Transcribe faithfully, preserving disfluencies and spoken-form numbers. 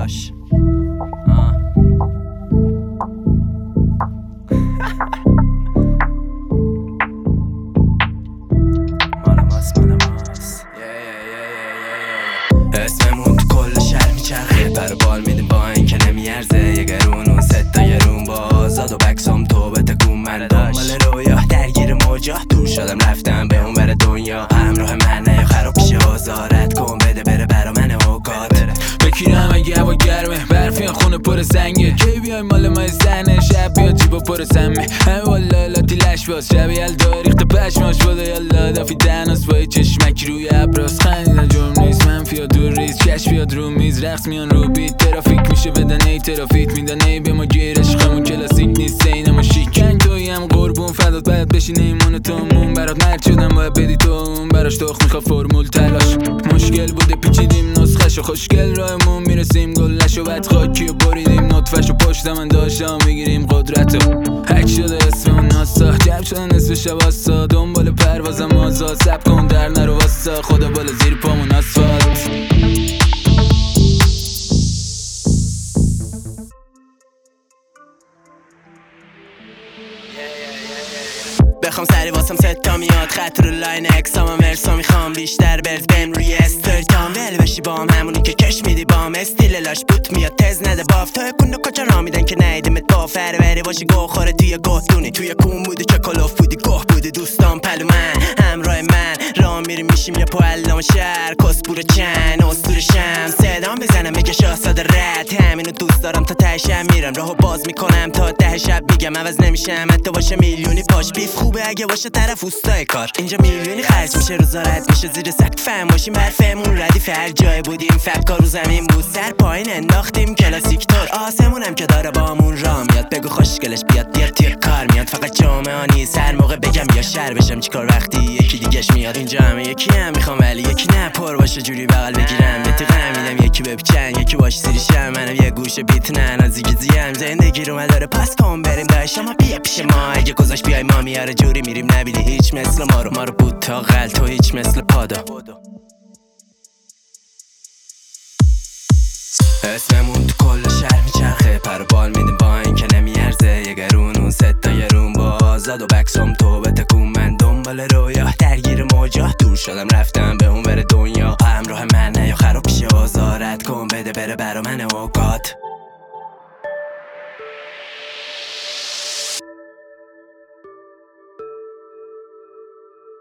تلاش آه. مال ماس مال ماس اسممون تو کل شهر میچرخه، پر بال میدیم با این که نمیارزه. یه گرون و ست تا گرون با آزاد و بکسام تو به تکون من دنبال رویا درگیر موجا دور شدم رفتم به اون ور دنیا. همراه من یا خراب میشه آزارت کن بده بره برا من اوقات. بکیرم اگه هوا گرمه برفی خونه پر زنگه، کی بیای مال ما زنه شب بیاد جیبا پر سمه. همه والا لاتی لش باز شب یلدا ریخت پشماش بوده یالا دافی دناس با چشمک روی ابراز. خندیدن جرم نیست منفی یا دور ریز کش بیاد رو میز رقص میان رو بیت. ترافیک میشه بدن ای ترافیک میدن ای به ما گیرش خمون کلاسیک نیست این اما شیک. کنگ توی هم قربون فدات باید بشین ایمون تومون برات مرد شدم باید بدی تو اون براش تخ میخوا فرمول تلاش. مشکل بوده پیچیدیم نسخش و خوشگل راهمون میرسیم گلش و بعد خاکی و بریدیم نطفش و پشت من داشتم میگیریم قدرت و حک شده اسم اون ناسا جب شده نصف شب آسا دنبال پروازم آزاد سب کن در نرو واسا خدا بالا زیر پامون آسفالت. بخوام سری واسم ستا میاد خط رو لاین اکسام مرسا میخوام بیشتر برد بهم روی استریتام ول بشی بام همونی که کش میدی بام استیل لاش بوت میاد تز نده باف تو کنو کجا رامیدن که نیدمت با فر بری باشی گو خوره توی گهدونی توی کون بودی چه کلاف بودی گوه بودی دوستان پلو من همراه من راه میریم میشیم یا پوالام شهر کسبور چن اسطوره شم صدام بزنم بگه شاهزاده رد همینو دوست دارم تا تهشم میرم راهو باز میکنم تا ده شب میگم عوض نمیشم حتی باشه میلیونی پاش بیف خوبه اگه باشه طرف اوستای کار اینجا میلیونی خرج میشه روزا رد میشه زیر سقف فهم باشیم برفمون ردیف هر جای بودیم فکر رو زمین بود سر پایین انداختیم کلاسیک تور آسمونم که داره بامون راه میاد بگو خوشگلش بیاد بیاد توی کار میاد فقط جامعه نیست هر موقع بگم یا شر بشم چیکار وقتی یکی دیگهش میاد اینجا همه یکی هم میخوام ولی یکی نه پر باشه جوری بغل بگیرم بتقم میدم یکی بپیچن یکی باش سریشم منم یه گوشه بیت نه نزدیک زیم زندگی رو مداره پس کن بریم داش ما بیا پیش ما اگه گذاشت بیای ما میاره جوری میریم نبیدی هیچ مثل ما رو ما رو بود تا غل تو هیچ مثل پادا. اسممون تو کل شهر میچرخه پر بال میدیم با این که نمیارزه. یه گرون اون ست تا گرون با آزاد و بکسام تو به تکون من دنبال رویا درگیر موجا دور شدم رفتم به اون ور دنیا همراه من یا خراب میشه آزارت کن بده بره برا من اوقات.